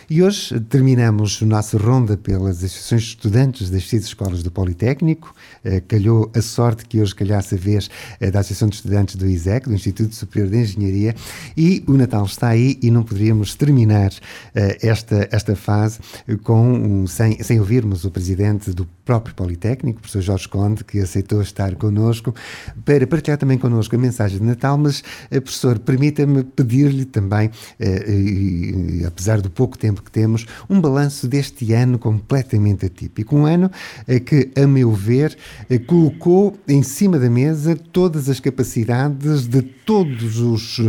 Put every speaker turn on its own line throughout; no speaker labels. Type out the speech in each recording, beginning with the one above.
E hoje terminamos a nossa ronda pelas associações de estudantes das 6 escolas do Politécnico. Calhou a sorte que hoje calhasse a vez da Associação de Estudantes do ISEC, do Instituto Superior de Engenharia, e o Natal está aí e não poderíamos terminar esta fase sem ouvirmos o presidente do próprio Politécnico, o professor Jorge Conde, que aceitou estar connosco para partilhar também connosco a mensagem de Natal, mas, professor, permita-me pedir-lhe também, apesar do pouco tempo que temos, um balanço deste ano completamente atípico. Um ano que, a meu ver, colocou em cima da mesa todas as capacidades de todos os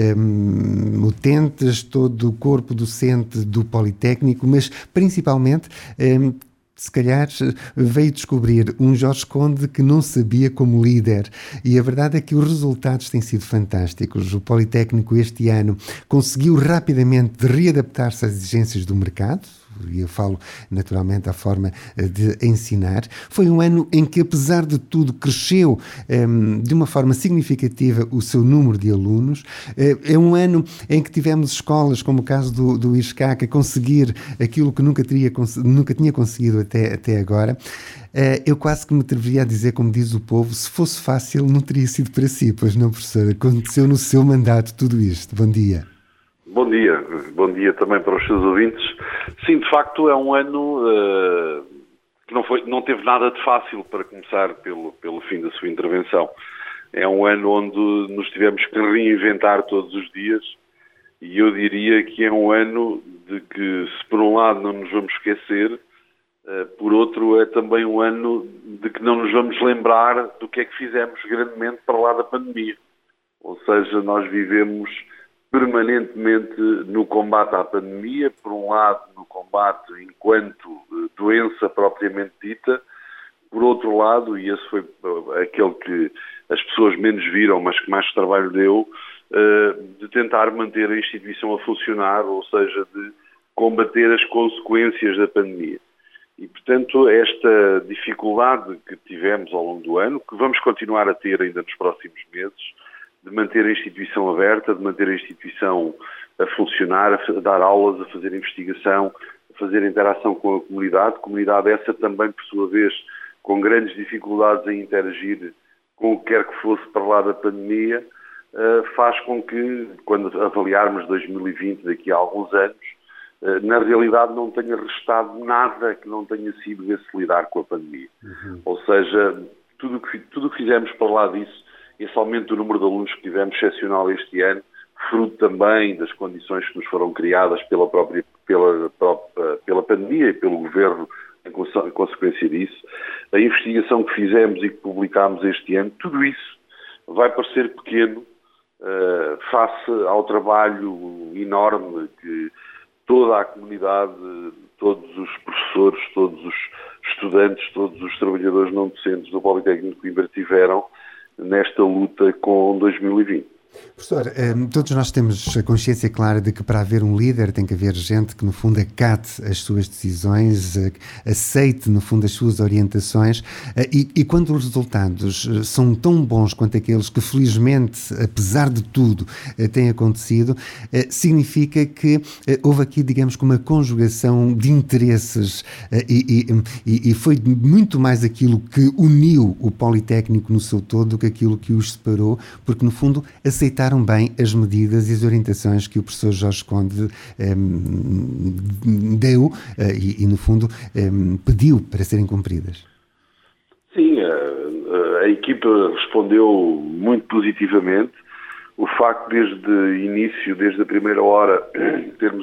utentes, todo o corpo docente do Politécnico, mas principalmente se calhar veio descobrir um Jorge Conde que não sabia como líder, e a verdade é que os resultados têm sido fantásticos. O Politécnico este ano conseguiu rapidamente readaptar-se às exigências do mercado, e eu falo naturalmente à forma de ensinar. Foi um ano em que, apesar de tudo, cresceu de uma forma significativa o seu número de alunos. É um ano em que tivemos escolas, como o caso do ISCAC, a conseguir aquilo que nunca tinha conseguido até agora. Eu quase que me atreveria a dizer, como diz o povo, se fosse fácil não teria sido para si, pois não, professor? Aconteceu no seu mandato tudo isto. Bom dia.
Bom dia também para os seus ouvintes. Sim, de facto é um ano que não teve nada de fácil, para começar pelo fim da sua intervenção. É um ano onde nos tivemos que reinventar todos os dias, e eu diria que é um ano de que, se por um lado não nos vamos esquecer, por outro é também um ano de que não nos vamos lembrar do que é que fizemos grandemente para lá da pandemia. Ou seja, nós vivemos permanentemente no combate à pandemia, por um lado no combate enquanto doença propriamente dita, por outro lado, e esse foi aquele que as pessoas menos viram, mas que mais trabalho deu, de tentar manter a instituição a funcionar, ou seja, de combater as consequências da pandemia. E, portanto, esta dificuldade que tivemos ao longo do ano, que vamos continuar a ter ainda nos próximos meses, de manter a instituição aberta, de manter a instituição a funcionar, a dar aulas, a fazer investigação, a fazer interação com a comunidade essa também, por sua vez, com grandes dificuldades em interagir com o que quer que fosse para lá da pandemia, faz com que, quando avaliarmos 2020 daqui a alguns anos, na realidade não tenha restado nada que não tenha sido esse lidar com a pandemia. Ou seja, tudo o que fizemos para lá disso, esse aumento do número de alunos que tivemos excepcional este ano, fruto também das condições que nos foram criadas pela pandemia e pelo governo em consequência disso, a investigação que fizemos e que publicámos este ano, tudo isso vai parecer pequeno face ao trabalho enorme que toda a comunidade, todos os professores, todos os estudantes, todos os trabalhadores não docentes do Politécnico de Coimbra tiveram nesta luta com 2020.
Professor, todos nós temos a consciência clara de que para haver um líder tem que haver gente que, no fundo, acate as suas decisões, aceite, no fundo, as suas orientações, e quando os resultados são tão bons quanto aqueles que, felizmente, apesar de tudo, têm acontecido, significa que houve aqui, digamos, uma conjugação de interesses, e foi muito mais aquilo que uniu o Politécnico no seu todo do que aquilo que os separou, porque, no fundo, aceitaram bem as medidas e as orientações que o professor Jorge Conde deu e, no fundo, pediu para serem cumpridas.
Sim, a equipa respondeu muito positivamente. O facto, desde início, desde a primeira hora, termos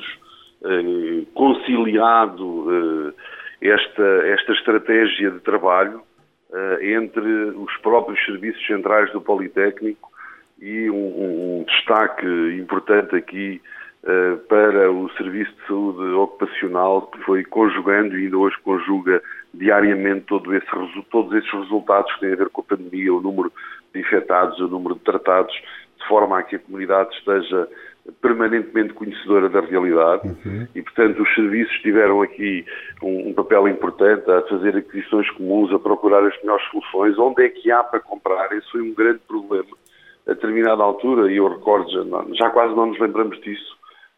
conciliado esta estratégia de trabalho entre os próprios serviços centrais do Politécnico, e um destaque importante aqui para o Serviço de Saúde Ocupacional, que foi conjugando e ainda hoje conjuga diariamente todos esses resultados que têm a ver com a pandemia, o número de infectados, o número de tratados, de forma a que a comunidade esteja permanentemente conhecedora da realidade. E, portanto, os serviços tiveram aqui um papel importante a fazer aquisições comuns, a procurar as melhores soluções, onde é que há para comprar. Esse foi um grande problema a determinada altura, e eu recordo, já quase não nos lembramos disso,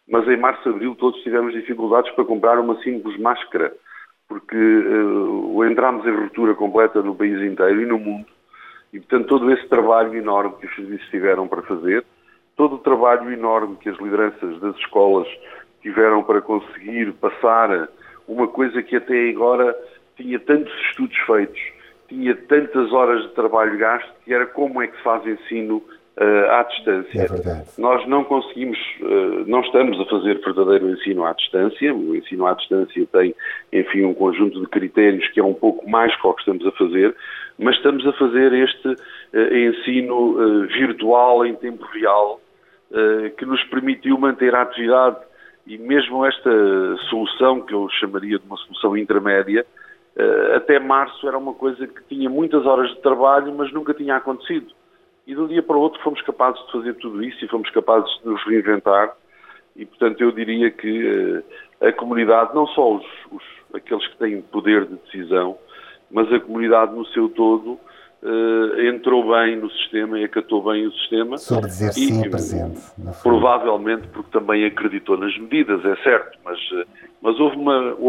mas em março, abril, todos tivemos dificuldades para comprar uma simples máscara, porque entramos em ruptura completa no país inteiro e no mundo, e portanto todo esse trabalho enorme que os serviços tiveram para fazer, todo o trabalho enorme que as lideranças das escolas tiveram para conseguir passar uma coisa que até agora tinha tantos estudos feitos, tinha tantas horas de trabalho gasto, que era como é que se faz ensino à distância.
É verdade.
Nós não conseguimos, não estamos a fazer verdadeiro ensino à distância. O ensino à distância tem, enfim, um conjunto de critérios que é um pouco mais que o que estamos a fazer, mas estamos a fazer este ensino virtual em tempo real, que nos permitiu manter a atividade, e mesmo esta solução, que eu chamaria de uma solução intermédia, até março era uma coisa que tinha muitas horas de trabalho, mas nunca tinha acontecido. E de um dia para o outro fomos capazes de fazer tudo isso e fomos capazes de nos reinventar. E, portanto, eu diria que a comunidade, não só aqueles que têm poder de decisão, mas a comunidade no seu todo, entrou bem no sistema e acatou bem o sistema.
Soube dizer sim presente.
Provavelmente porque também acreditou nas medidas, é certo, mas houve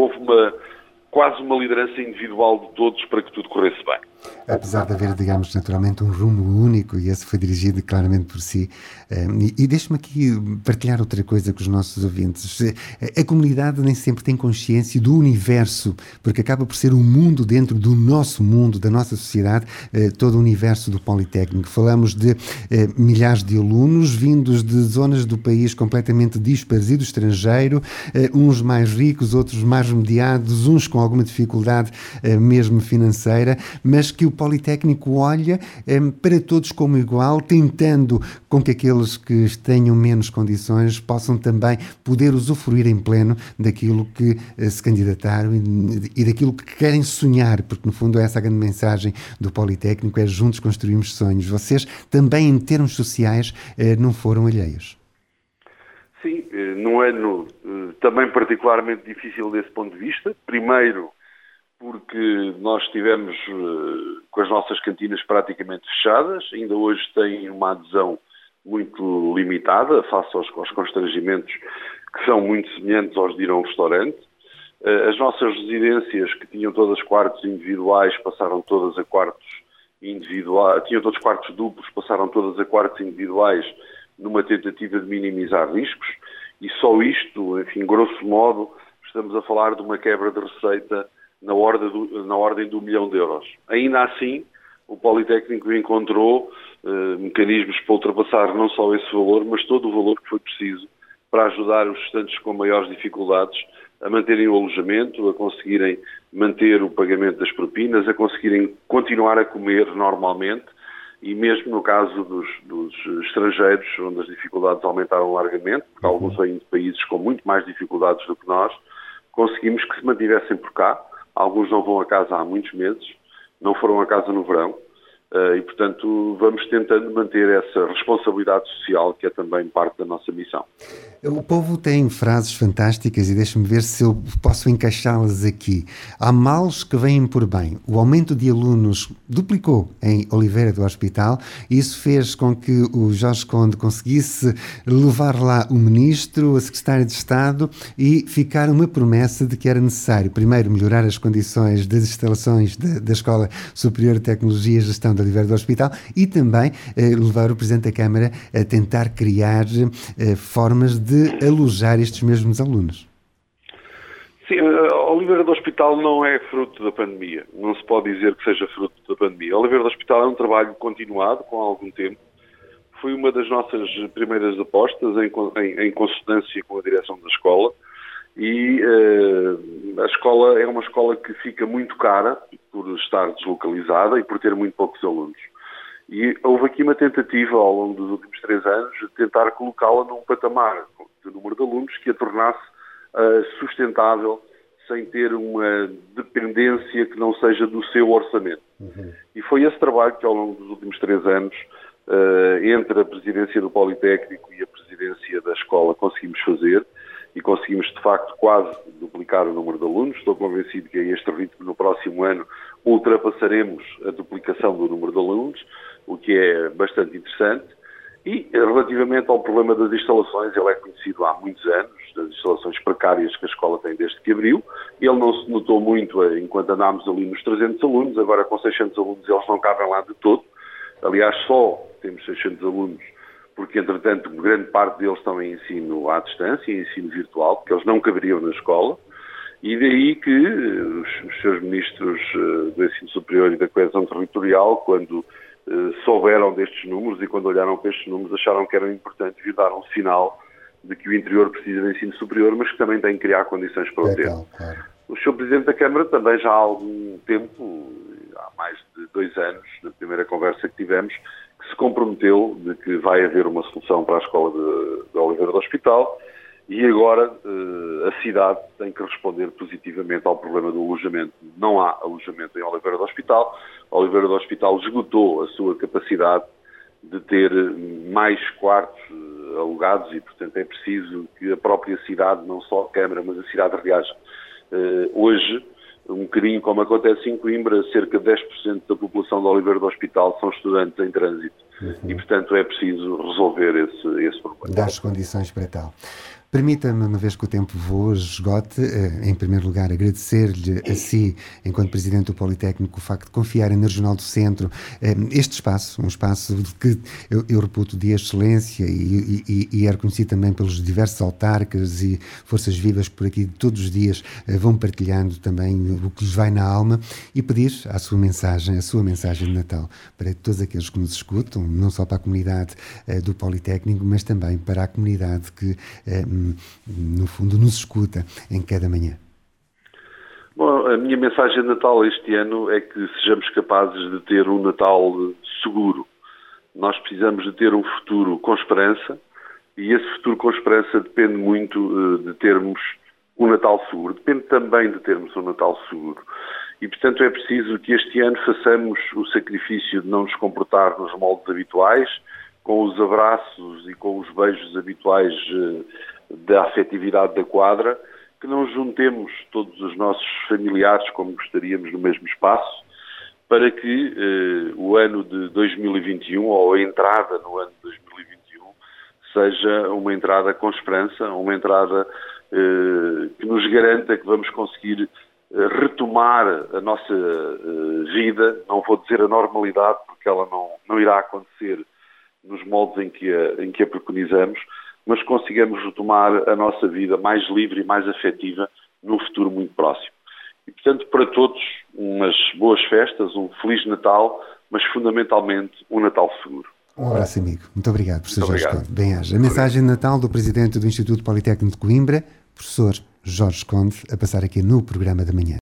quase uma liderança individual de todos para que tudo corresse bem.
Apesar de haver, digamos, naturalmente um rumo único, e esse foi dirigido claramente por si. E deixe-me aqui partilhar outra coisa com os nossos ouvintes. A comunidade nem sempre tem consciência do universo, porque acaba por ser um mundo dentro do nosso mundo, da nossa sociedade, todo o universo do Politécnico. Falamos de milhares de alunos vindos de zonas do país completamente dispares e do estrangeiro, uns mais ricos, outros mais mediados, uns com alguma dificuldade mesmo financeira, mas que o Politécnico olha para todos como igual, tentando com que aqueles que tenham menos condições possam também poder usufruir em pleno daquilo que se candidataram e daquilo que querem sonhar, porque no fundo essa é a grande mensagem do Politécnico, é juntos construirmos sonhos. Vocês também, em termos sociais, não foram alheios.
Sim, num ano também particularmente difícil desse ponto de vista. Primeiro, porque nós estivemos com as nossas cantinas praticamente fechadas, ainda hoje tem uma adesão muito limitada face aos constrangimentos que são muito semelhantes aos de ir a um restaurante. As nossas residências, que tinham todas quartos individuais, passaram todas a quartos individuais, tinham todos quartos duplos, passaram todas a quartos individuais, numa tentativa de minimizar riscos, e só isto, enfim, grosso modo, estamos a falar de uma quebra de receita na ordem de 1 milhão de euros. Ainda assim, o Politécnico encontrou mecanismos para ultrapassar não só esse valor, mas todo o valor que foi preciso para ajudar os estudantes com maiores dificuldades a manterem o alojamento, a conseguirem manter o pagamento das propinas, a conseguirem continuar a comer normalmente, e mesmo no caso dos estrangeiros, onde as dificuldades aumentaram largamente, porque alguns vêm de países com muito mais dificuldades do que nós, conseguimos que se mantivessem por cá. Alguns não vão a casa há muitos meses, não foram a casa no verão, e, portanto, vamos tentando manter essa responsabilidade social, que é também parte da nossa missão.
O povo tem frases fantásticas e deixe-me ver se eu posso encaixá-las aqui. Há males que vêm por bem. O aumento de alunos duplicou em Oliveira do Hospital e isso fez com que o Jorge Conde conseguisse levar lá o Ministro, a Secretária de Estado e ficar uma promessa de que era necessário, primeiro, melhorar as condições das instalações da Escola Superior de Tecnologia e Gestão de Oliveira do Hospital e também levar o Presidente da Câmara a tentar criar formas de alojar estes mesmos alunos.
Sim, a Oliveira do Hospital não é fruto da pandemia. Não se pode dizer que seja fruto da pandemia. A Oliveira do Hospital é um trabalho continuado, com algum tempo. Foi uma das nossas primeiras apostas em consonância com a direção da escola. E a escola é uma escola que fica muito cara por estar deslocalizada e por ter muito poucos alunos. E houve aqui uma tentativa ao longo dos últimos 3 anos de tentar colocá-la num patamar de número de alunos que a tornasse sustentável, sem ter uma dependência que não seja do seu orçamento. E foi esse trabalho que ao longo dos últimos 3 anos, entre a presidência do Politécnico e a presidência da escola, conseguimos fazer. E conseguimos, de facto, quase duplicar o número de alunos. Estou convencido que a este ritmo, no próximo ano, ultrapassaremos a duplicação do número de alunos, o que é bastante interessante. E, relativamente ao problema das instalações, ele é conhecido há muitos anos, das instalações precárias que a escola tem desde que abriu. Ele não se notou muito enquanto andámos ali nos 300 alunos, agora com 600 alunos eles não cabem lá de todo. Aliás, só temos 600 alunos, porque, entretanto, grande parte deles estão em ensino à distância, em ensino virtual, porque eles não caberiam na escola. E daí que os seus ministros do ensino superior e da coesão territorial, quando souberam destes números e quando olharam para estes números, acharam que era importante vir dar um sinal de que o interior precisa de ensino superior, mas que também tem que criar condições para o ter.
Claro.
O Sr. Presidente da Câmara também já há algum tempo, há mais de 2 anos, na primeira conversa que tivemos, que se comprometeu de que vai haver uma solução para a escola de Oliveira do Hospital. E agora a cidade tem que responder positivamente ao problema do alojamento. Não há alojamento em Oliveira do Hospital. Oliveira do Hospital esgotou a sua capacidade de ter mais quartos alugados e, portanto, é preciso que a própria cidade, não só a Câmara, mas a cidade reaja. Hoje, um bocadinho como acontece em Coimbra, cerca de 10% da população de Oliveira do Hospital são estudantes em trânsito. E, portanto, é preciso resolver esse problema.
Dar as condições para tal. Permita-me, uma vez que o tempo voa, esgote, em primeiro lugar, agradecer-lhe a si, enquanto Presidente do Politécnico, o facto de confiarem na Regional do Centro este espaço, um espaço que eu reputo de excelência e é reconhecido também pelos diversos autarcas e forças vivas que por aqui todos os dias vão partilhando também o que lhes vai na alma, e pedir a sua mensagem de Natal para todos aqueles que nos escutam, não só para a comunidade do Politécnico, mas também para a comunidade que no fundo nos escuta em cada manhã.
Bom, a minha mensagem de Natal este ano é que sejamos capazes de ter um Natal seguro. Nós precisamos de ter um futuro com esperança, e esse futuro com esperança depende muito de termos um Natal seguro. Depende também de termos um Natal seguro. E, portanto, é preciso que este ano façamos o sacrifício de não nos comportar nos moldes habituais, com os abraços e com os beijos habituais da afetividade da quadra, que não juntemos todos os nossos familiares como gostaríamos no mesmo espaço, para que o ano de 2021, ou a entrada no ano de 2021, seja uma entrada com esperança, uma entrada que nos garanta que vamos conseguir retomar a nossa vida, não vou dizer a normalidade, porque ela não irá acontecer nos moldes em que a preconizamos, mas consigamos retomar a nossa vida mais livre e mais afetiva num futuro muito próximo. E, portanto, para todos, umas boas festas, um Feliz Natal, mas fundamentalmente um Natal seguro.
Um abraço, amigo. Muito obrigado, professor Jorge Conde. Bem-aja. A mensagem de Natal do Presidente do Instituto Politécnico de Coimbra, professor Jorge Conde, a passar aqui no programa da manhã.